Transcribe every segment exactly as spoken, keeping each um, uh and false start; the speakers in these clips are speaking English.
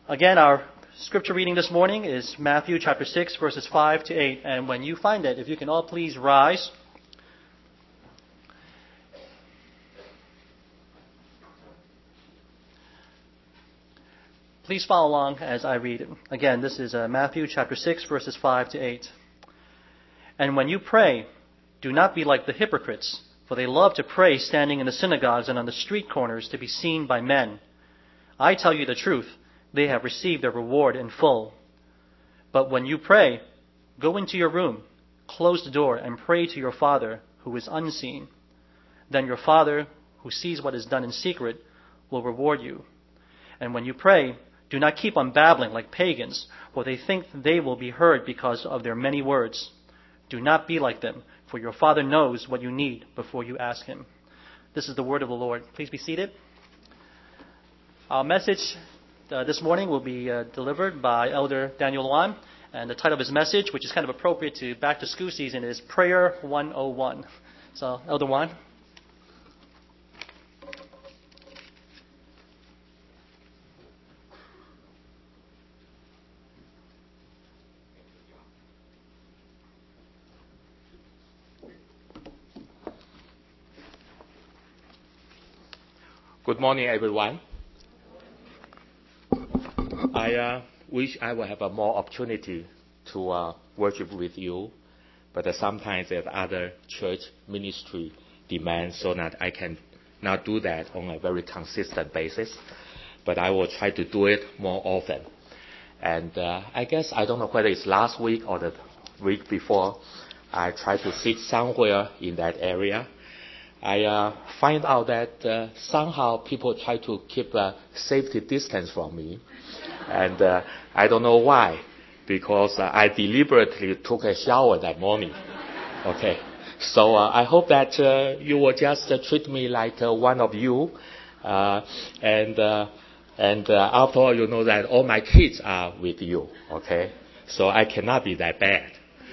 Again, our scripture reading this morning is Matthew chapter six, verses five to eight. And when you find it, if you can all please rise. Please follow along as I read it. Again, this is uh, Matthew chapter six, verses five to eight. And when you pray, do not be like the hypocrites, for they love to pray standing in the synagogues and on the street corners to be seen by men. I tell you the truth, they have received their reward in full. But when you pray, go into your room, close the door, and pray to your Father who is unseen. Then your Father, who sees what is done in secret, will reward you. And when you pray, do not keep on babbling like pagans, for they think they will be heard because of their many words. Do not be like them, for your Father knows what you need before you ask Him. This is the word of the Lord. Please be seated. Our message uh, this morning will be uh, delivered by Elder Daniel Wan, and the title of his message, which is kind of appropriate to back to school season, is Prayer one oh one. So, Elder Wan. Good morning, everyone. I uh, wish I would have a more opportunity to uh, worship with you, but uh, sometimes there's other church ministry demands so that I can not do that on a very consistent basis. But I will try to do it more often. And uh, I guess I don't know whether it's last week or the week before, I tried to sit somewhere in that area. I uh, find out that uh, somehow people try to keep a safety distance from me. And uh, I don't know why, because uh, I deliberately took a shower that morning. Okay. So uh, I hope that uh, you will just uh, treat me like uh, one of you. Uh, and uh, and uh, after all, you know that all my kids are with you. Okay. So I cannot be that bad.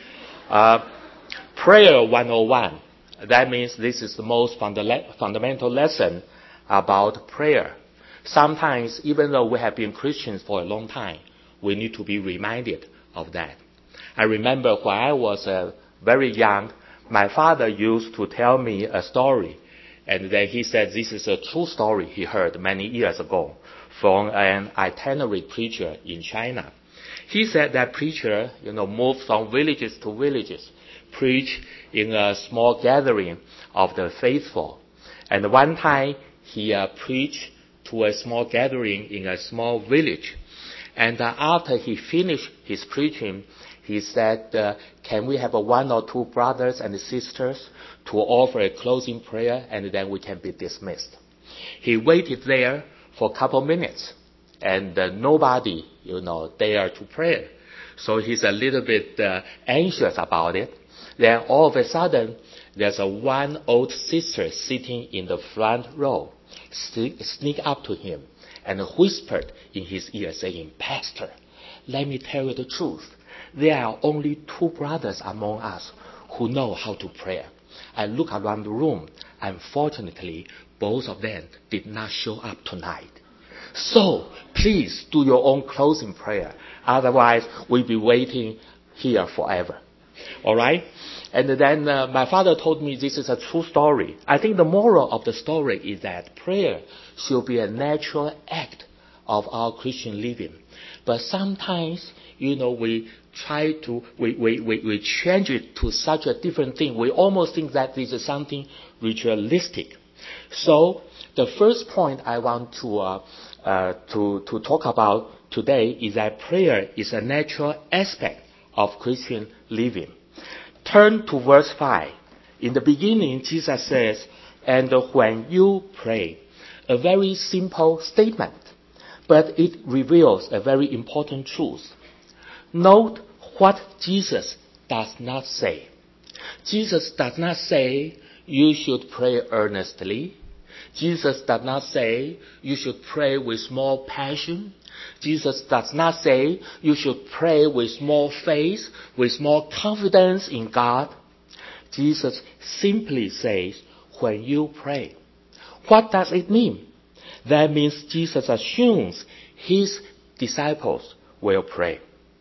Uh, Prayer one oh one. That means this is the most funda- fundamental lesson about prayer. Sometimes, even though we have been Christians for a long time, we need to be reminded of that. I remember when I was uh, very young, my father used to tell me a story. And then he said this is a true story he heard many years ago from an itinerary preacher in China. He said that preacher, you know, moved from villages to villages, preach in a small gathering of the faithful. And one time he uh, preached to a small gathering in a small village. And uh, after he finished his preaching, he said, uh, can we have uh, one or two brothers and sisters to offer a closing prayer, and then we can be dismissed. He waited there for a couple minutes, and uh, nobody, you know, dared to pray. So he's a little bit uh, anxious about it. Then all of a sudden, there's a one old sister sitting in the front row, sneak, sneak up to him and whispered in his ear saying, Pastor, let me tell you the truth. There are only two brothers among us who know how to pray. I look around the room. Unfortunately, both of them did not show up tonight. So, please do your own closing prayer. Otherwise, we'll be waiting here forever. All right? And then uh, my father told me this is a true story. I think the moral of the story is that prayer should be a natural act of our Christian living. But sometimes, you know, we try to, we, we, we, we change it to such a different thing. We almost think that this is something ritualistic. So the first point I want to, uh, uh, to, to talk about today is that prayer is a natural aspect of Christian living. Turn to verse five. In the beginning, Jesus says, and when you pray, a very simple statement, but it reveals a very important truth. Note what Jesus does not say. Jesus does not say you should pray earnestly. Jesus does not say you should pray with more passion. Jesus does not say you should pray with more faith, with more confidence in God. Jesus simply says, when you pray. What does it mean? That means Jesus assumes his disciples will pray.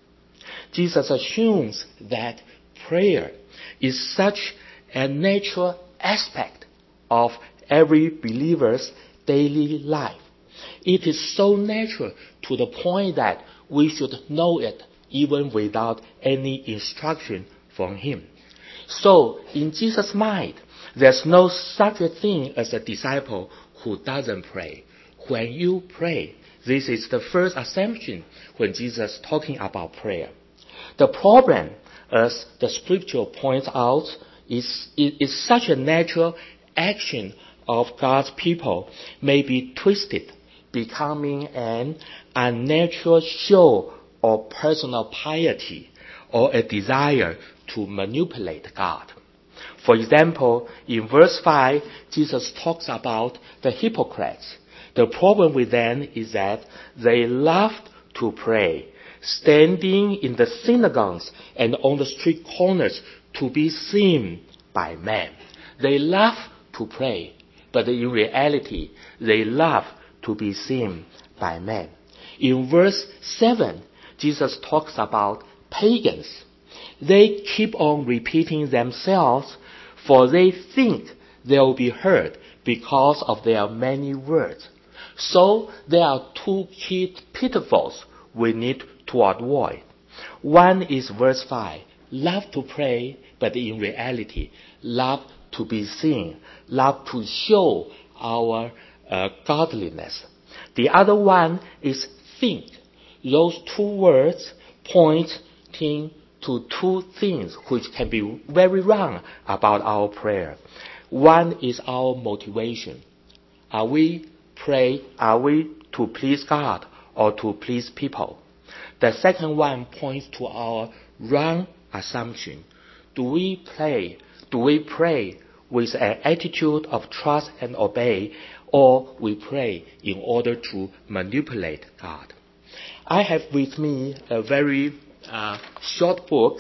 Jesus assumes that prayer is such a natural aspect of every believer's daily life. It is so natural to the point that we should know it even without any instruction from him. So, in Jesus' mind, there's no such a thing as a disciple who doesn't pray. When you pray, this is the first assumption when Jesus is talking about prayer. The problem, as the scripture points out, is, is such a natural action of God's people may be twisted, becoming an unnatural show of personal piety or a desire to manipulate God. For example, in verse five, Jesus talks about the hypocrites. The problem with them is that they loved to pray, standing in the synagogues and on the street corners to be seen by men. They love to pray, but in reality, they love to be seen by men. In verse seven, Jesus talks about pagans. They keep on repeating themselves, for they think they'll be heard because of their many words. So there are two key pitfalls we need to avoid. One is verse five, love to pray, but in reality, love to be seen, love to show our uh, godliness. The other one is think. Those two words pointing to two things which can be very wrong about our prayer. One is our motivation. Are we pray, are we to please God or to please people? The second one points to our wrong assumption. Do we pray, do we pray with an attitude of trust and obey, or we pray in order to manipulate God? I have with me a very uh, short book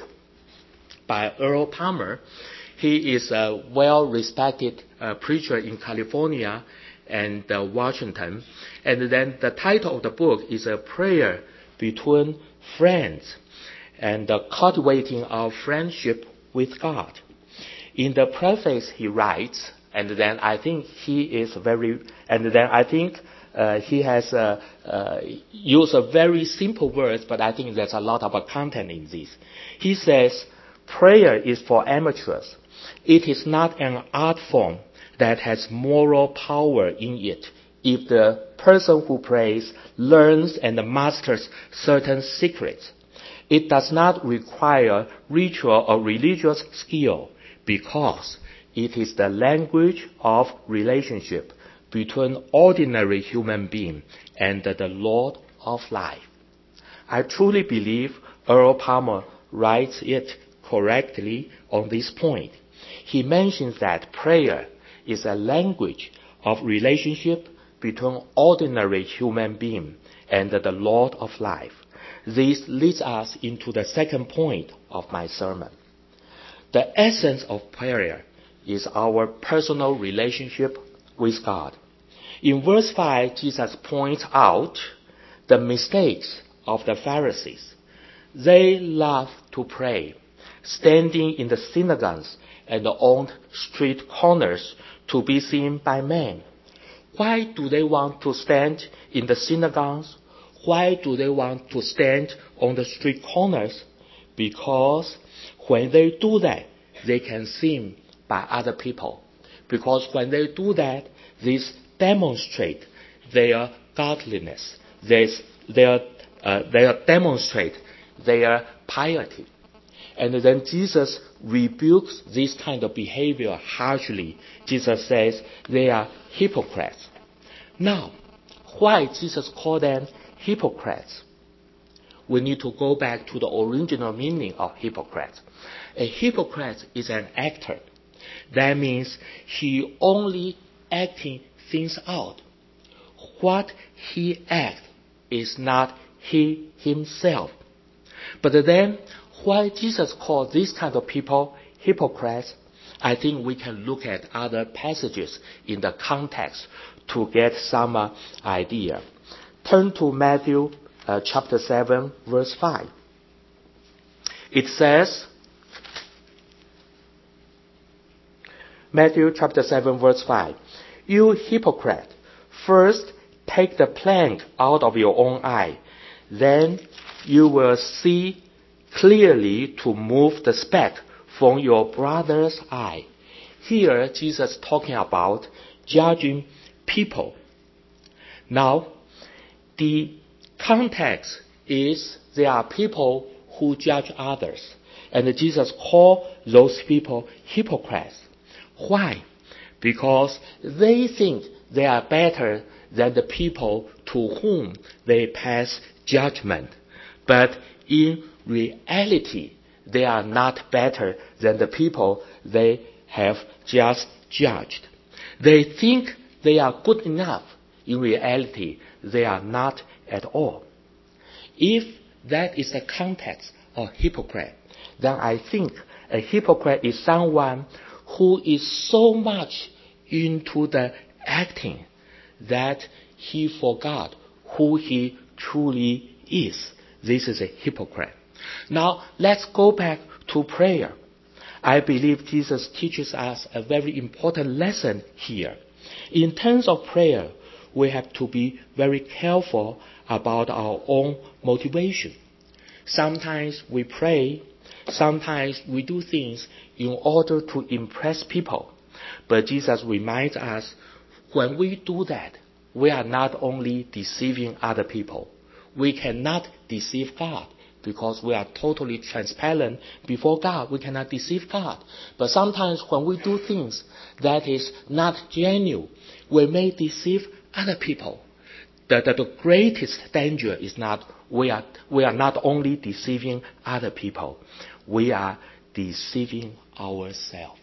by Earl Palmer. He is a well-respected uh, preacher in California and uh, Washington. And then the title of the book is A Prayer Between Friends and uh, Cultivating Our Friendship with God. In the preface he writes, and then I think he is very, and then I think uh, he has uh, uh, used a very simple words, but I think there's a lot of content in this. He says, prayer is for amateurs. It is not an art form that has moral power in it if the person who prays learns and masters certain secrets. It does not require ritual or religious skill because it is the language of relationship between ordinary human being and the Lord of life. I truly believe Earl Palmer writes it correctly on this point. He mentions that prayer is a language of relationship between ordinary human being and the Lord of life. This leads us into the second point of my sermon. The essence of prayer is our personal relationship with God. In verse five, Jesus points out the mistakes of the Pharisees. They love to pray, standing in the synagogues and on street corners to be seen by men. Why do they want to stand in the synagogues? Why do they want to stand on the street corners? Because when they do that, they can seen by other people. Because when they do that, this demonstrate their godliness. They, they, uh, they demonstrate their piety. And then Jesus rebukes this kind of behavior harshly. Jesus says they are hypocrites. Now, why Jesus called them hypocrites? We need to go back to the original meaning of hypocrite. A hypocrite is an actor. That means he only acting things out. What he acts is not he himself. But then, why Jesus called these kind of people hypocrites? I think we can look at other passages in the context to get some uh, idea. Turn to Matthew uh, chapter seven, verse five. It says, Matthew chapter seven, verse five, "You hypocrite, first take the plank out of your own eye, then you will see clearly to move the speck from your brother's eye." Here, Jesus talking about judging people. Now, the context is there are people who judge others, and Jesus called those people hypocrites. Why? Because they think they are better than the people to whom they pass judgment. But in reality, they are not better than the people they have just judged. They think they are good enough. In reality, they are not at all. If that is the context of hypocrite, then I think a hypocrite is someone who is so much into the acting that he forgot who he truly is. This is a hypocrite. Now, let's go back to prayer. I believe Jesus teaches us a very important lesson here. In terms of prayer, we have to be very careful about our own motivation. Sometimes we pray, sometimes we do things in order to impress people. But Jesus reminds us, when we do that, we are not only deceiving other people, we cannot deceive God, because we are totally transparent before God. We cannot deceive God. But sometimes when we do things that is not genuine, we may deceive other people. The, the, the greatest danger is not we are we are not only deceiving other people, we are deceiving ourselves.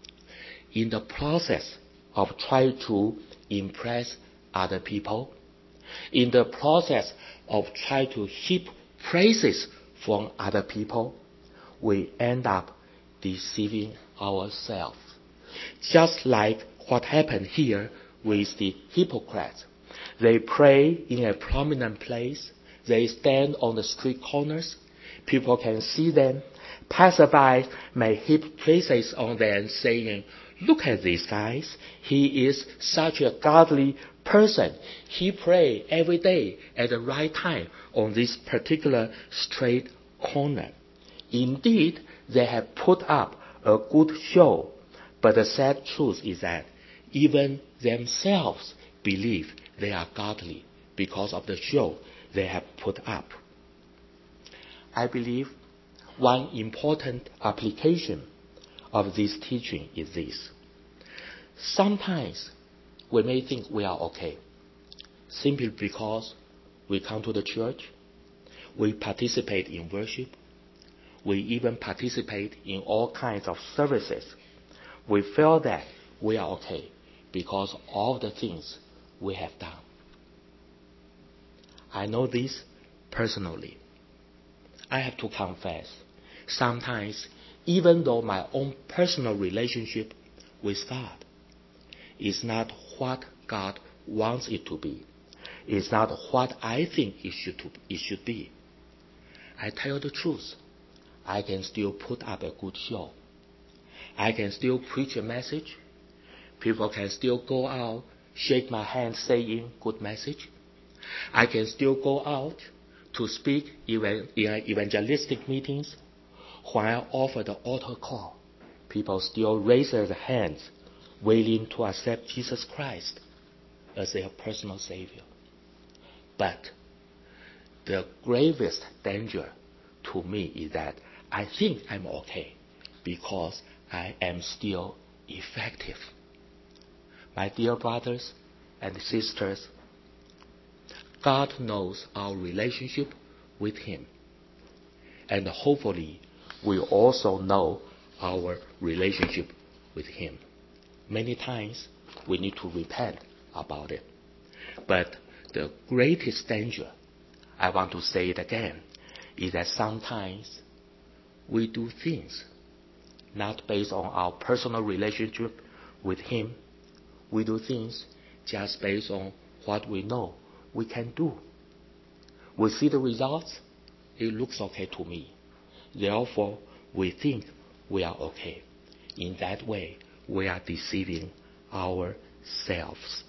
In the process of trying to impress other people, in the process of trying to heap praises from other people, we end up deceiving ourselves. Just like what happened here with the hypocrites. They pray in a prominent place. They stand on the street corners. People can see them. Passerby may heap praises on them, saying, "Look at these guys. He is such a godly person. He prays every day at the right time on this particular street corner." Indeed, they have put up a good show. But the sad truth is that even themselves believe they are godly because of the show they have put up. I believe one important application of this teaching is this. Sometimes we may think we are okay simply because we come to the church, we participate in worship, we even participate in all kinds of services. We feel that we are okay because of all the things we have done. I know this personally. I have to confess, sometimes, even though my own personal relationship with God is not what God wants it to be, it's not what I think it should, to, it should be, I tell the truth, I can still put up a good show. I can still preach a message. People can still go out, shake my hand saying good message. I can still go out to speak in evangelistic meetings. When I offer the altar call, people still raise their hands, willing to accept Jesus Christ as their personal Savior. But the gravest danger to me is that I think I'm okay because I am still effective. My dear brothers and sisters, God knows our relationship with Him. And hopefully, we also know our relationship with Him. Many times, we need to repent about it. But the greatest danger, I want to say it again, is that sometimes we do things not based on our personal relationship with Him. We do things just based on what we know we can do. we see the results, it looks okay to me. Therefore, we think we are okay. In that way, we are deceiving ourselves.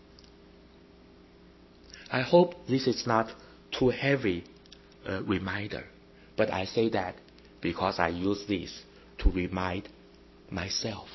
I hope this is not too heavy a reminder, but I say that because I use this to remind myself.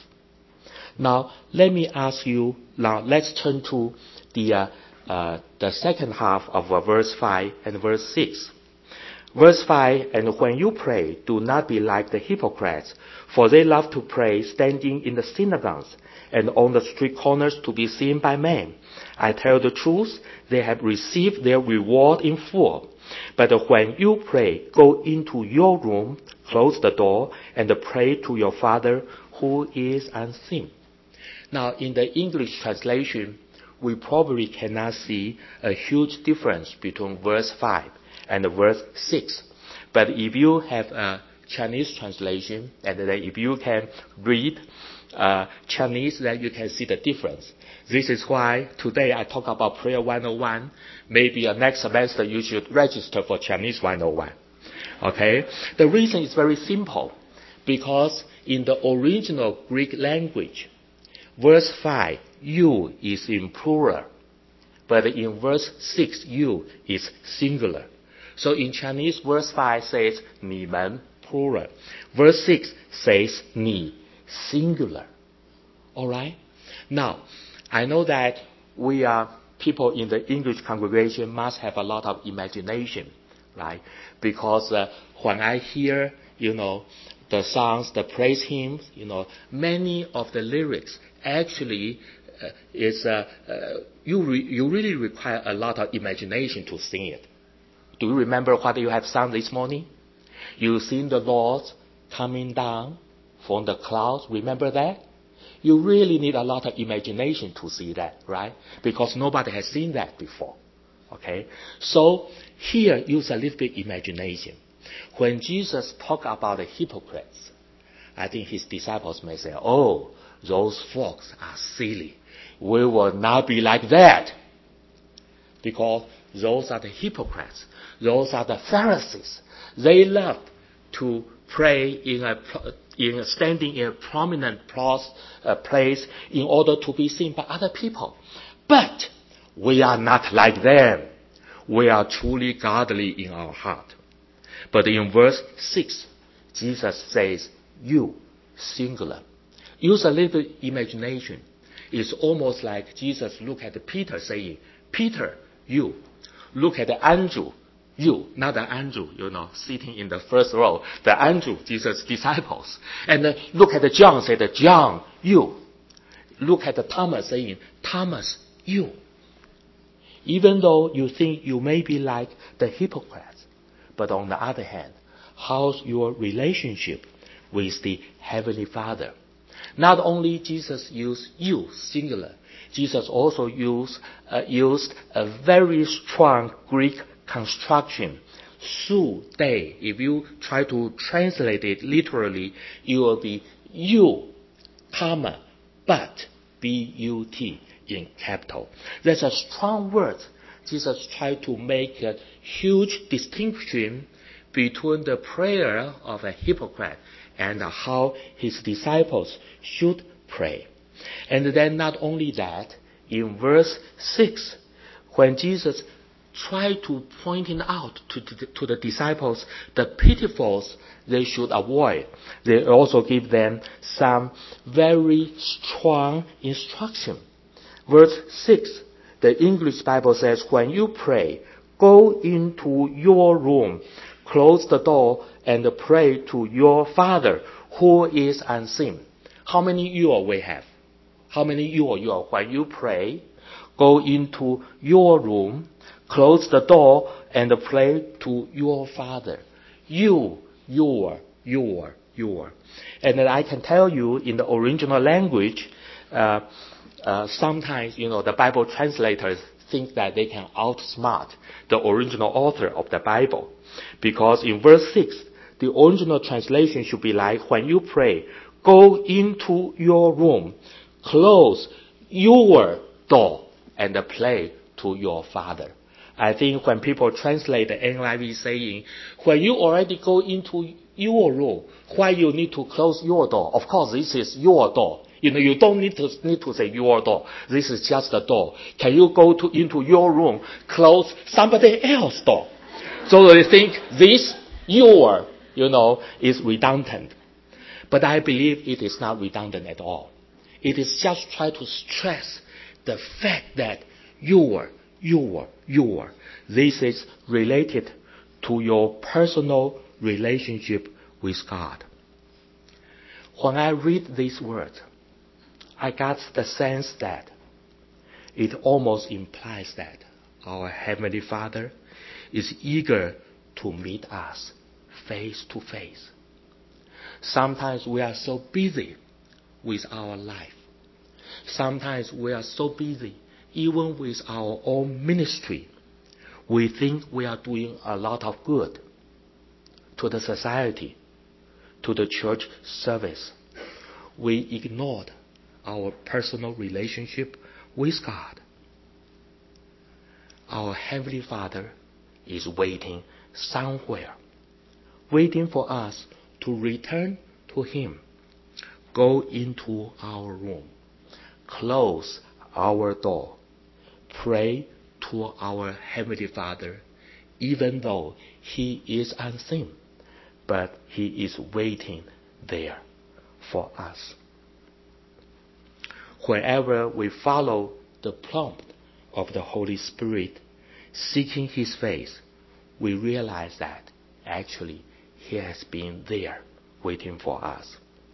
Now, let me ask you, now let's turn to the, uh, uh, the second half of uh, verse five and verse six. Verse five, and when you pray, do not be like the hypocrites, for they love to pray standing in the synagogues and on the street corners to be seen by men. I tell the truth, they have received their reward in full. But when you pray, go into your room, close the door, and pray to your Father who is unseen. Now, in the English translation, we probably cannot see a huge difference between verse five and verse six. But if you have a Chinese translation, and then if you can read uh, Chinese, then you can see the difference. This is why today I talk about Prayer one oh one. Maybe uh, next semester you should register for Chinese one oh one. Okay? The reason is very simple. Because in the original Greek language, verse five, you is in plural. But in verse six, you is singular. So in Chinese, verse five says 你们 plural. Verse six says 你 singular. Alright? Now, I know that we are people in the English congregation must have a lot of imagination, right? Because uh, when I hear, you know, the songs, the praise hymns, you know, many of the lyrics actually uh, is uh, uh, you re- you really require a lot of imagination to sing it. Do you remember what you have sung this morning? You sing the Lord coming down from the clouds. Remember that? You really need a lot of imagination to see that, right? Because nobody has seen that before. Okay? So here, use a little bit imagination. When Jesus talked about the hypocrites, I think his disciples may say, oh, those folks are silly. We will not be like that. Because those are the hypocrites. Those are the Pharisees. They love to pray in a, in standing in a prominent place, uh, place in order to be seen by other people. But we are not like them. We are truly godly in our heart. But in verse six, Jesus says, you, singular. Use a little bit imagination. It's almost like Jesus looked at Peter saying, Peter, you. Look at Andrew, you. Not the Andrew, you know, sitting in the first row. The Andrew, Jesus' disciples. And uh, look at John, said, John, you. Look at Thomas saying, Thomas, you. Even though you think you may be like the hypocrites, but on the other hand, how's your relationship with the Heavenly Father? Not only Jesus used you, singular, Jesus also used, uh, used a very strong Greek construction, su, they. If you try to translate it literally, it will be you, comma, but, B U T, in capital. That's a strong word. Jesus tried to make a huge distinction between the prayer of a hypocrite and how his disciples should pray. And then not only that, in verse six, when Jesus tried to point out to, to, to the disciples the pitfalls they should avoid, they also give them some very strong instruction. Verse six, the English Bible says, when you pray, go into your room, close the door, and pray to your Father who is unseen. How many you we have? How many you you when you pray, go into your room, close the door, and pray to your Father. You, your, your, your. And then I can tell you in the original language, uh, uh, sometimes, you know, the Bible translators think that they can outsmart the original author of the Bible. Because in verse six, the original translation should be like, when you pray, go into your room, close your door, and pray to your Father. I think when people translate the N I V saying, when you already go into your room, why you need to close your door? Of course, this is your door. You know, you don't need to need to say your door. This is just the door. Can you go to into your room, close somebody else's door? So they think this your, you know, is redundant. But I believe it is not redundant at all. It is just try to stress the fact that your, your, your, this is related to your personal relationship with God. When I read these words, I got the sense that it almost implies that our Heavenly Father is eager to meet us face to face. Sometimes we are so busy with our life. Sometimes we are so busy even with our own ministry. We think we are doing a lot of good to the society, to the church service. We ignored our personal relationship with God. Our Heavenly Father is waiting somewhere, waiting for us to return to Him, go into our room, close our door, pray to our Heavenly Father, even though He is unseen, but He is waiting there for us. Wherever we follow the prompt of the Holy Spirit, seeking His face, we realize that actually He has been there waiting for us.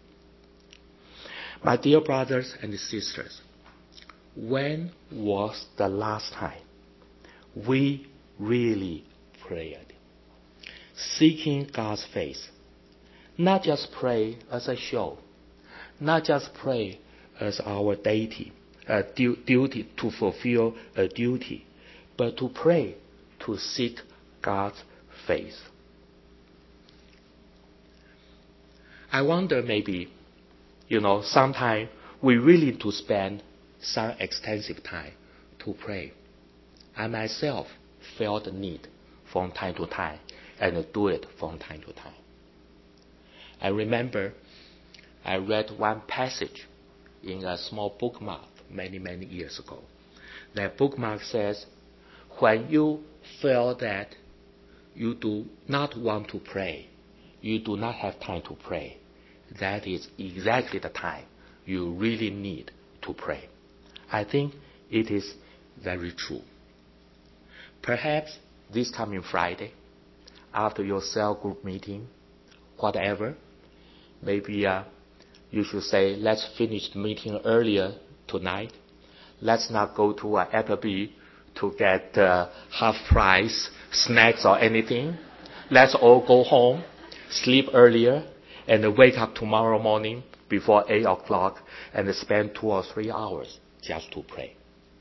My dear brothers and sisters, when was the last time we really prayed, seeking God's face? Not just pray as a show, not just pray as our deity, a du- duty to fulfill a duty, but to pray to seek God's face. I wonder maybe, you know, sometime we really need to spend some extensive time to pray. I myself felt the need from time to time and do it from time to time. I remember I read one passage in a small bookmark many, many years ago. That bookmark says, when you feel that you do not want to pray, you do not have time to pray, that is exactly the time you really need to pray. I think it is very true. Perhaps this coming Friday, after your cell group meeting, whatever, maybe uh, you should say, let's finish the meeting earlier tonight. Let's not go to uh, Applebee to get uh, half-price snacks or anything. Let's all go home, sleep earlier, and wake up tomorrow morning before eight o'clock and spend two or three hours just to pray.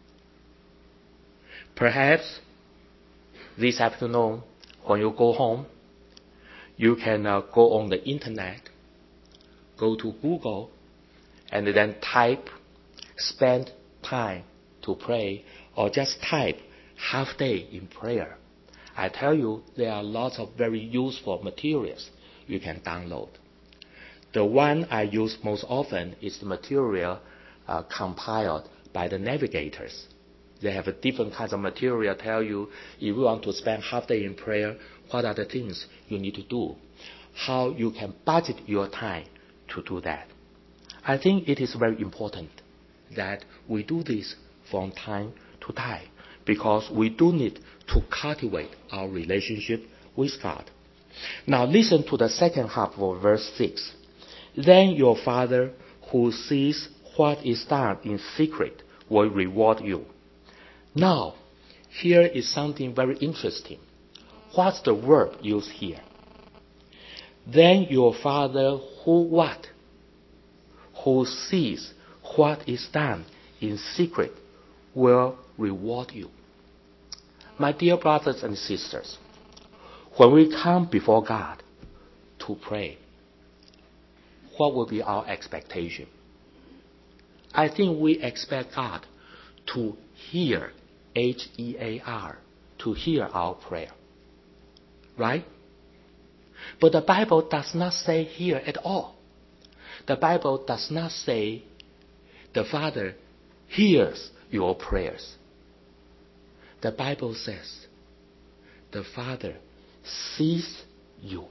Perhaps this afternoon, when you go home, you can uh, go on the internet, go to Google, and then type, spend time to pray, or just type half day in prayer. I tell you, there are lots of very useful materials you can download. The one I use most often is the material uh, compiled by the navigators. They have a different kinds of material tell you if you want to spend half day in prayer, what are the things you need to do, how you can budget your time to do that. I think it is very important that we do this from time to time because we do need to cultivate our relationship with God. Now listen to the second half of verse six. Then your Father who sees what is done in secret will reward you. Now, here is something very interesting. What's the verb used here? Then your Father who what? Who sees what is done in secret will reward you. My dear brothers and sisters, when we come before God to pray, what will be our expectation? I think we expect God to hear, H E A R, to hear our prayer. Right? But the Bible does not say here at all. The Bible does not say the Father hears your prayers. The Bible says the Father sees you.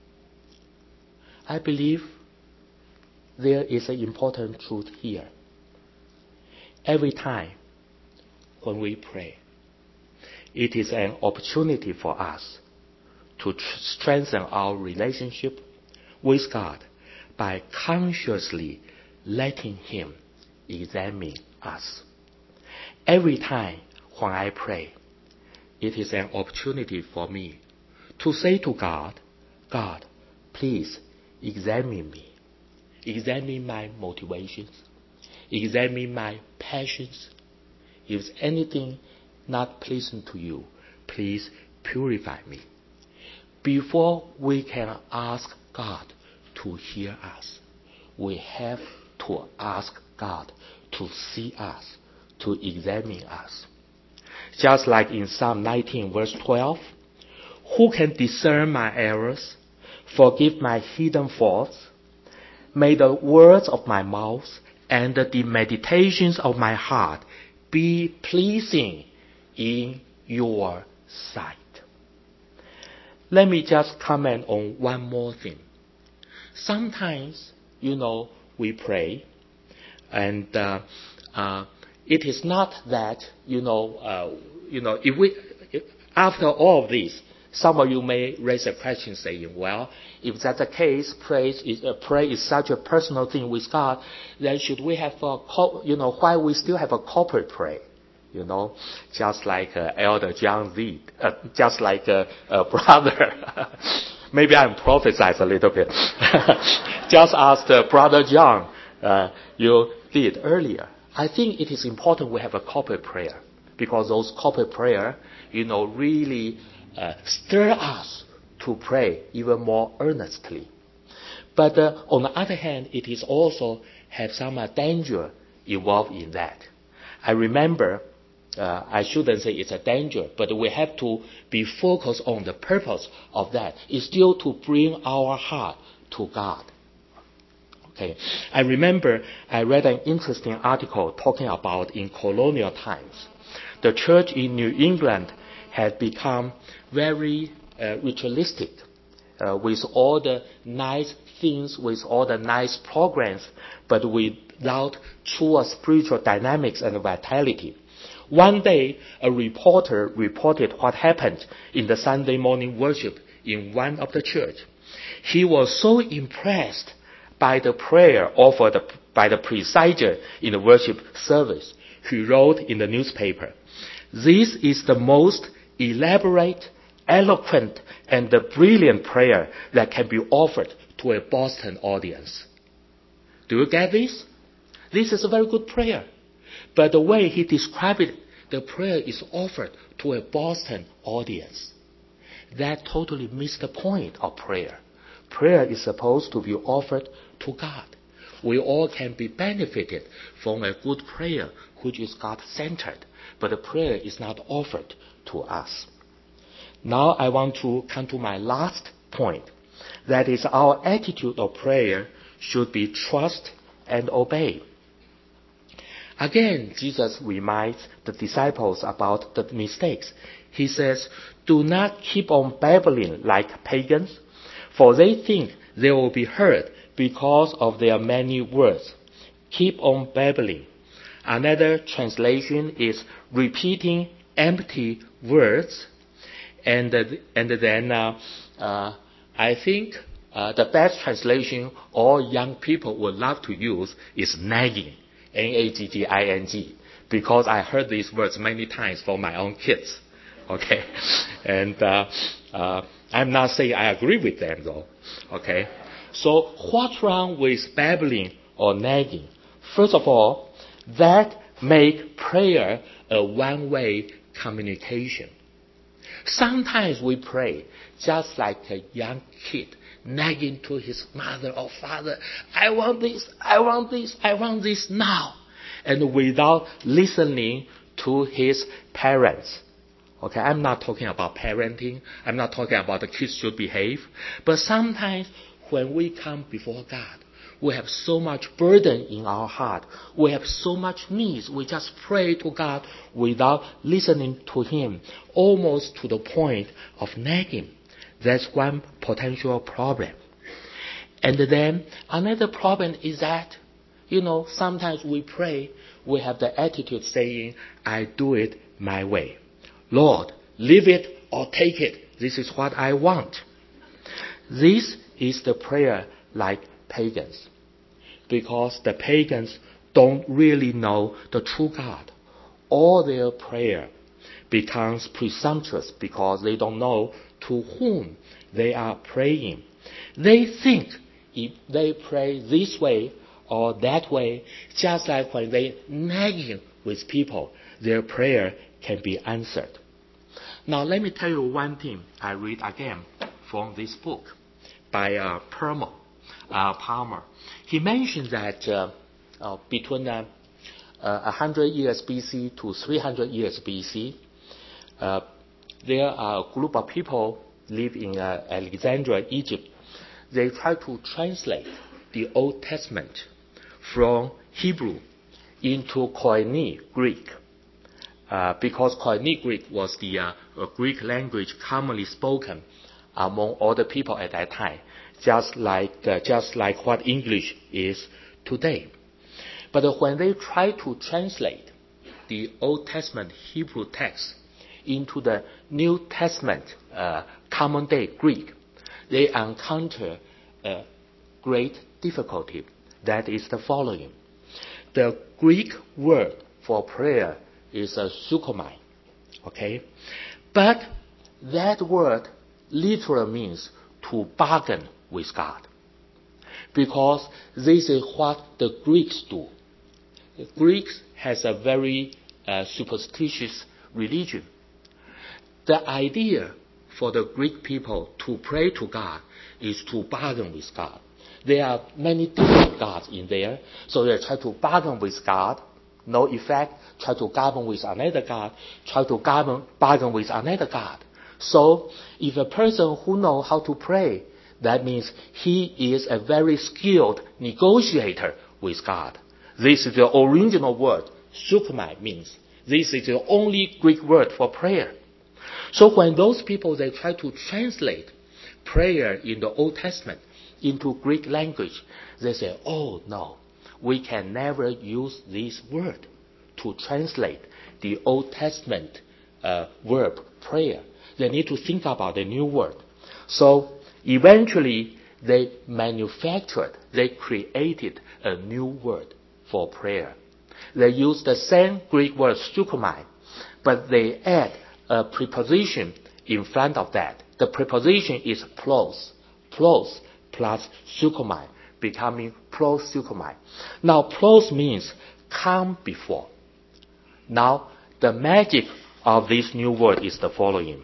I believe there is an important truth here. Every time when we pray, it is an opportunity for us to tr- strengthen our relationship with God by consciously letting Him examine us. Every time when I pray, it is an opportunity for me to say to God, God, please examine me. Examine my motivations. Examine my passions. If there's anything not pleasing to you, please purify me. Before we can ask God to hear us, we have to ask God to see us, to examine us. Just like in Psalm nineteen verse twelve, who can discern my errors, forgive my hidden faults? May the words of my mouth and the meditations of my heart be pleasing in your sight. Let me just comment on one more thing. Sometimes, you know, we pray, and uh, uh, it is not that, you know, uh, you know, if we, if, after all of this, some of you may raise a question saying, well, if that's the case, praise is, uh, pray is such a personal thing with God, then should we have a, co- you know, why we still have a corporate prayer? You know, just like uh, Elder John did, uh, just like uh, uh, brother. Maybe I'm prophesized a little bit. Just as uh, Brother John, uh, you did earlier. I think it is important we have a corporate prayer, because those corporate prayer, you know, really uh, stir us to pray even more earnestly. But uh, on the other hand, it is also have some uh, danger involved in that. I remember, uh, I shouldn't say it's a danger, but we have to be focused on the purpose of that. It's still to bring our heart to God. Okay. I remember I read an interesting article talking about in colonial times, the church in New England had become very uh, ritualistic, uh, with all the nice things, with all the nice programs, but without true spiritual dynamics and vitality. One day, a reporter reported what happened in the Sunday morning worship in one of the church. He was so impressed by the prayer offered by the presider in the worship service, he wrote in the newspaper, "This is the most elaborate, eloquent, and brilliant prayer that can be offered to a Boston audience." Do you get this? This is a very good prayer. But the way he described it, the prayer is offered to a Boston audience. That totally missed the point of prayer. Prayer is supposed to be offered to God. We all can be benefited from a good prayer which is God-centered, but the prayer is not offered to us. Now I want to come to my last point. That is, our attitude of prayer should be trust and obey. Again, Jesus reminds the disciples about the mistakes. He says, "Do not keep on babbling like pagans, for they think they will be heard because of their many words." Keep on babbling. Another translation is repeating empty words. And, uh, and then uh, uh, I think uh, the best translation all young people would love to use is nagging. N A G G I N G, because I heard these words many times from my own kids. Okay, and uh, uh, I'm not saying I agree with them though. Okay, so what's wrong with babbling or nagging? First of all, that make prayer a one-way communication. Sometimes we pray just like a young kid nagging to his mother or father, "I want this, I want this, I want this now," and without listening to his parents. Okay, I'm not talking about parenting. I'm not talking about the kids should behave. But sometimes when we come before God, we have so much burden in our heart. We have so much needs. We just pray to God without listening to Him, almost to the point of nagging. That's one potential problem. And then another problem is that, you know, sometimes we pray, we have the attitude saying, I do it my way. Lord, leave it or take it. This is what I want. This is the prayer like pagans. Because the pagans don't really know the true God. All their prayer becomes presumptuous because they don't know to whom they are praying. They think if they pray this way or that way, just like when they nagging with people, their prayer can be answered. Now let me tell you one thing I read again from this book by uh, Palmer. Uh, Palmer. He mentioned that uh, uh, between uh, uh, one hundred years B C to three hundred years B C, uh, there are a group of people live in uh, Alexandria, Egypt. They try to translate the Old Testament from Hebrew into Koine Greek. Uh, because Koine Greek was the uh, Greek language commonly spoken among all the people at that time, just like uh, just like what English is today. But uh, when they try to translate the Old Testament Hebrew text into the New Testament uh, common day Greek, they encounter a great difficulty. That is the following. The Greek word for prayer is a sukomai, okay? But that word literally means to bargain with God. Because this is what the Greeks do. The Greeks has a very uh, superstitious religion. The idea for the Greek people to pray to God is to bargain with God. There are many different gods in there, so they try to bargain with God. No effect, try to bargain with another God, try to bargain, bargain with another God. So, if a person who knows how to pray, that means he is a very skilled negotiator with God. This is the original word, sukomai means. This is the only Greek word for prayer. So when those people, they try to translate prayer in the Old Testament into Greek language, they say, oh no, we can never use this word to translate the Old Testament uh, verb prayer. They need to think about a new word. So eventually they manufactured, they created a new word for prayer. They use the same Greek word sukomai, but they add a preposition in front of that. The preposition is pros, pros plus sukomai, becoming prosukomai. Now, pros means come before. Now, the magic of this new word is the following.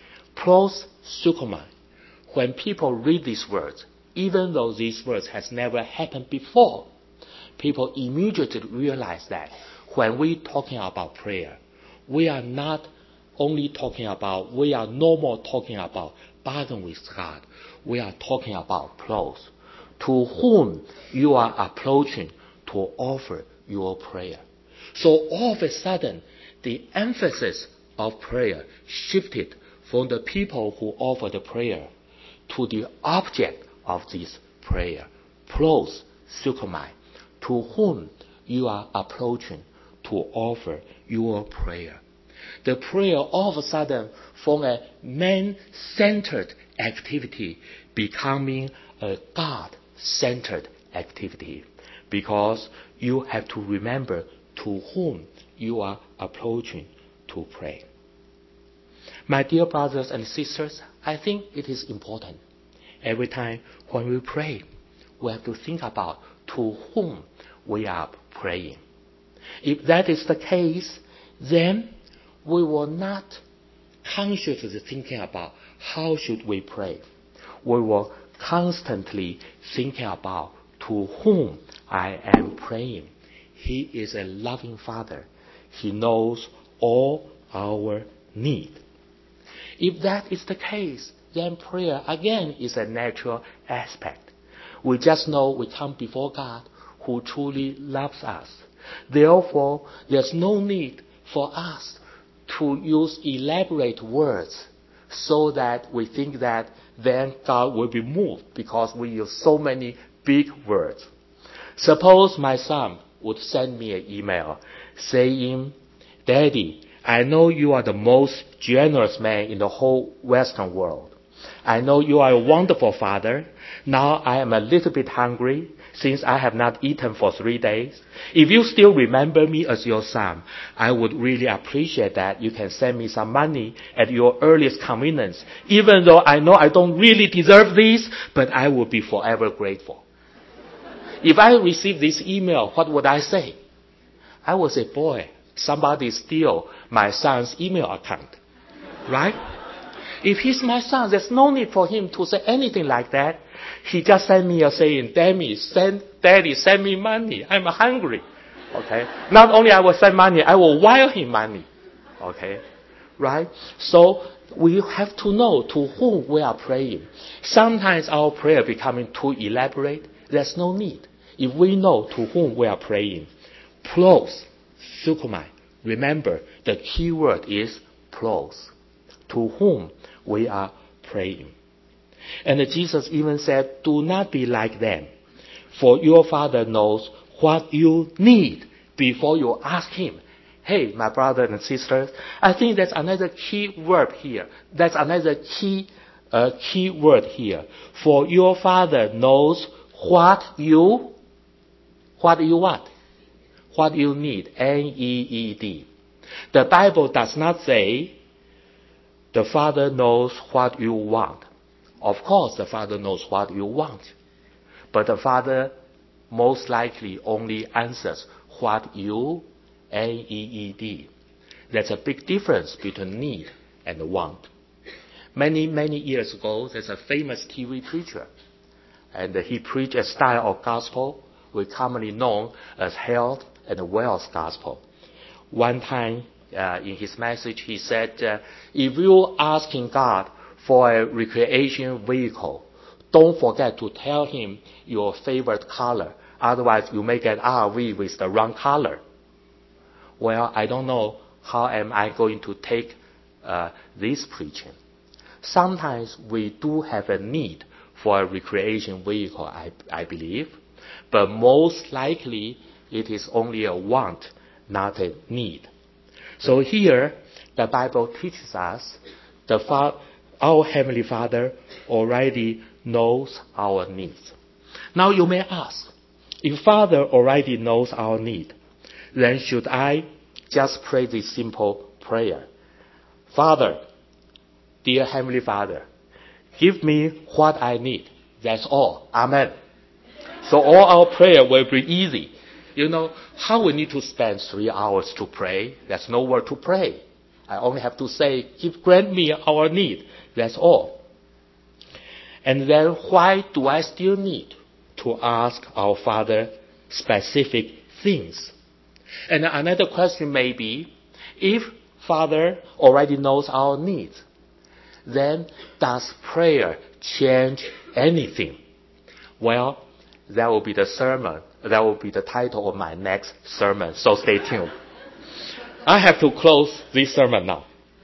Prosukomai. When people read these words, even though these words has never happened before, people immediately realize that when we talking about prayer, we are not only talking about, we are no more talking about bargain with God. We are talking about pros. To whom you are approaching to offer your prayer. So all of a sudden, the emphasis of prayer shifted from the people who offer the prayer to the object of this prayer. Pros, sukomai, to whom you are approaching to offer your prayer. The prayer all of a sudden from a man-centered activity becoming a God-centered activity, because you have to remember to whom you are approaching to pray. My dear brothers and sisters, I think it is important. Every time when we pray, we have to think about to whom we are praying. If that is the case, then we will not consciously thinking about how should we pray. We will constantly thinking about to whom I am praying. He is a loving Father. He knows all our need. If that is the case, then prayer again is a natural aspect. We just know we come before God who truly loves us. Therefore, there's no need for us to use elaborate words so that we think that then God will be moved because we use so many big words. Suppose my son would send me an email saying, Daddy, I know you are the most generous man in the whole Western world. I know you are a wonderful father. Now I am a little bit hungry since I have not eaten for three days. If you still remember me as your son, I would really appreciate that you can send me some money at your earliest convenience. Even though I know I don't really deserve this, but I will be forever grateful. If I receive this email, what would I say? I would say, boy, somebody steal my son's email account. Right? If he's my son, there's no need for him to say anything like that. He just sent me a saying, Daddy, send, Daddy, send me money. I'm hungry. Okay? Not only I will send money, I will wire him money. Okay? Right? So we have to know to whom we are praying. Sometimes our prayer becoming too elaborate. There's no need. If we know to whom we are praying. Pros, sukumai. Remember, the key word is pros. To whom we are praying. And Jesus even said, do not be like them, for your Father knows what you need before you ask Him. Hey, my brothers and sisters, I think that's another key word here. That's another key, uh, key word here. For your Father knows what you, what you want, what you need. N E E D. The Bible does not say, the Father knows what you want. Of course, the Father knows what you want. But the Father most likely only answers what you, N E E D. There's a big difference between need and want. Many, many years ago, there's a famous T V preacher. And he preached a style of gospel we commonly known as health and wealth gospel. One time, Uh, in his message, he said, uh, if you're asking God for a recreation vehicle, don't forget to tell Him your favorite color. Otherwise, you may get R V with the wrong color. Well, I don't know how am I going to take uh, this preaching. Sometimes we do have a need for a recreation vehicle, I, I believe. But most likely, it is only a want, not a need. So here, the Bible teaches us the fa- our Heavenly Father already knows our needs. Now you may ask, if Father already knows our need, then should I just pray this simple prayer? Father, dear Heavenly Father, give me what I need. That's all. Amen. So all our prayer will be easy. You know, how we need to spend three hours to pray? There's nowhere to pray. I only have to say, give, grant me our need. That's all. And then why do I still need to ask our Father specific things? And another question may be, if Father already knows our needs, then does prayer change anything? Well, that will be the sermon. That will be the title of my next sermon. So stay tuned. I have to close this sermon now.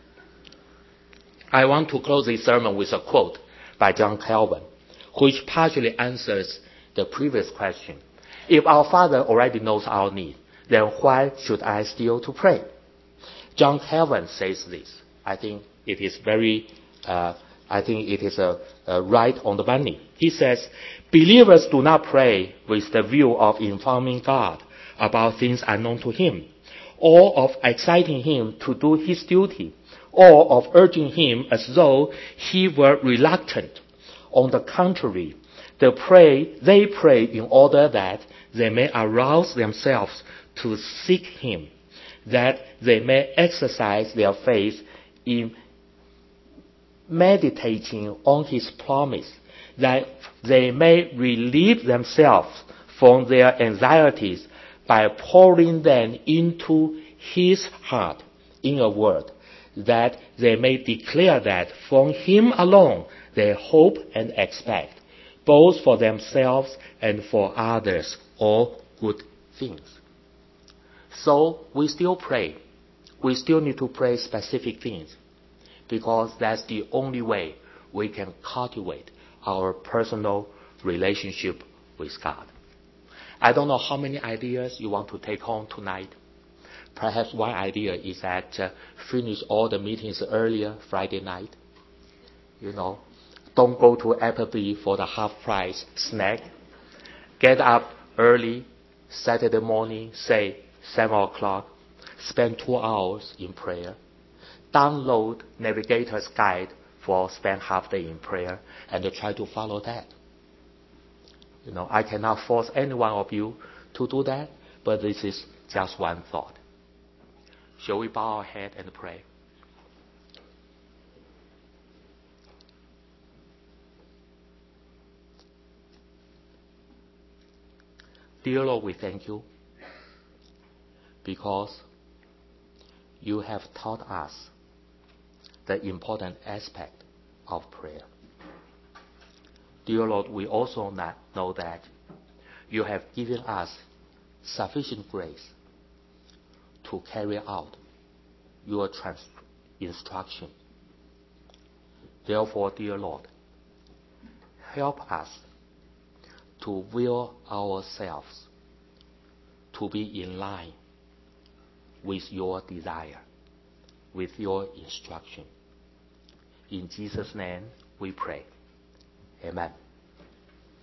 I want to close this sermon with a quote by John Calvin, which partially answers the previous question. If our Father already knows our need, then why should I still to pray? John Calvin says this. I think it is very, uh, I think it is a, a right on the money. He says, believers do not pray with the view of informing God about things unknown to Him, or of exciting Him to do His duty, or of urging Him as though He were reluctant. On the contrary, they pray, they pray in order that they may arouse themselves to seek Him, that they may exercise their faith in meditating on His promise, that they may relieve themselves from their anxieties by pouring them into His heart. In a word, that they may declare that from him alone they hope and expect, both for themselves and for others, all good things. So we still pray. We still need to pray specific things, because that's the only way we can cultivate our personal relationship with God. I don't know how many ideas you want to take home tonight. Perhaps one idea is that uh, finish all the meetings earlier Friday night. You know, don't go to Applebee for the half price snack. Get up early Saturday morning, say seven o'clock. Spend two hours in prayer. Download Navigator's Guide for spend half day in prayer and try to follow that. You know, I cannot force any one of you to do that, but this is just one thought. Shall we bow our head and pray? Dear Lord, we thank you because you have taught us the important aspect of prayer. Dear Lord, we also know that you have given us sufficient grace to carry out your trans- instruction. Therefore, dear Lord, help us to will ourselves to be in line with your desire, with your instruction. In Jesus' name we pray. Amen.